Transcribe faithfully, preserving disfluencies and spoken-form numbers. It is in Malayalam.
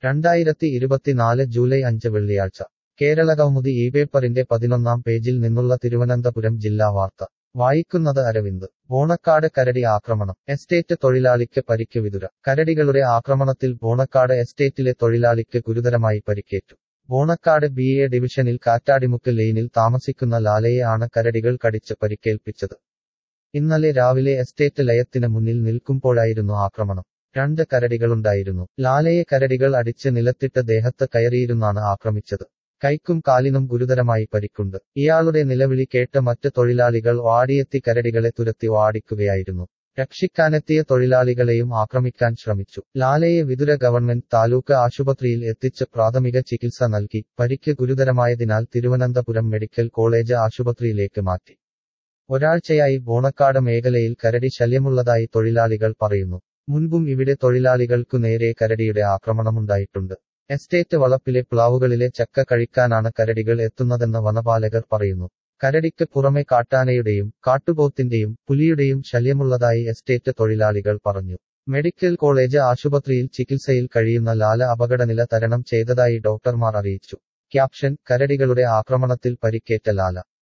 രണ്ടായിരത്തി ഇരുപത്തിനാല് ജൂലൈ അഞ്ച് വെള്ളിയാഴ്ച കേരളകൗമുദി ഈ പേപ്പറിന്റെ പതിനൊന്നാം പേജിൽ നിന്നുള്ള തിരുവനന്തപുരം ജില്ലാ വാർത്ത വായിക്കുന്നത് അരവിന്ദ്. ബോണക്കാട് കരടി ആക്രമണം. എസ്റ്റേറ്റ് തൊഴിലാളിക്ക് പരിക്ക് വിതുര. കരടികളുടെ ആക്രമണത്തിൽ ബോണക്കാട് എസ്റ്റേറ്റിലെ തൊഴിലാളിക്ക് ഗുരുതരമായി പരിക്കേറ്റു. ബോണക്കാട് ബി എ ഡിവിഷനിൽ കാറ്റാടിമുക്ക് ലെയിനിൽ താമസിക്കുന്ന ലാലയെ ആണ് കരടികൾ കടിച്ച് പരിക്കേൽപ്പിച്ചത്. ഇന്നലെ രാവിലെ എസ്റ്റേറ്റ് ലയത്തിന് മുന്നിൽ നിൽക്കുമ്പോഴായിരുന്നു ആക്രമണം. രണ്ട് കരടികളുണ്ടായിരുന്നു. ലാലയെ കരടികൾ അടിച്ച് നിലത്തിട്ട് ദേഹത്ത് കയറിയിരുന്നാണ് ആക്രമിച്ചത്. കൈക്കും കാലിനും ഗുരുതരമായി പരിക്കുണ്ട്. ഇയാളുടെ നിലവിളി കേട്ട് മറ്റ് തൊഴിലാളികൾ ഓടിയെത്തി കരടികളെ തുരത്തി ഓടിക്കുകയായിരുന്നു. രക്ഷിക്കാനെത്തിയ തൊഴിലാളികളെയും ആക്രമിക്കാൻ ശ്രമിച്ചു. ലാലയെ വിതുര ഗവൺമെന്റ് താലൂക്ക് ആശുപത്രിയിൽ എത്തിച്ച് പ്രാഥമിക ചികിത്സ നൽകി. പരിക്ക് ഗുരുതരമായതിനാൽ തിരുവനന്തപുരം മെഡിക്കൽ കോളേജ് ആശുപത്രിയിലേക്ക് മാറ്റി. ഒരാഴ്ചയായി ബോണക്കാട് മേഖലയിൽ കരടി ശല്യമുള്ളതായി തൊഴിലാളികൾ പറയുന്നു. മുൻപും ഇവിടെ തൊഴിലാളികൾക്കു നേരെ കരടിയുടെ ആക്രമണമുണ്ടായിട്ടുണ്ട്. എസ്റ്റേറ്റ് വളപ്പിലെ പ്ലാവുകളിലെ ചക്ക കഴിക്കാനാണ് കരടികൾ എത്തുന്നതെന്ന് വനപാലകർ പറയുന്നു. കരടിക്ക് പുറമെ കാട്ടാനയുടെയും കാട്ടുപോത്തിന്റെയും പുലിയുടെയും ശല്യമുള്ളതായി എസ്റ്റേറ്റ് തൊഴിലാളികൾ പറഞ്ഞു. മെഡിക്കൽ കോളേജ് ആശുപത്രിയിൽ ചികിത്സയിൽ കഴിയുന്ന ലാല അപകടനില തരണം ചെയ്തതായി ഡോക്ടർമാർ അറിയിച്ചു. ക്യാപ്ഷൻ: കരടികളുടെ ആക്രമണത്തിൽ പരിക്കേറ്റ ലാല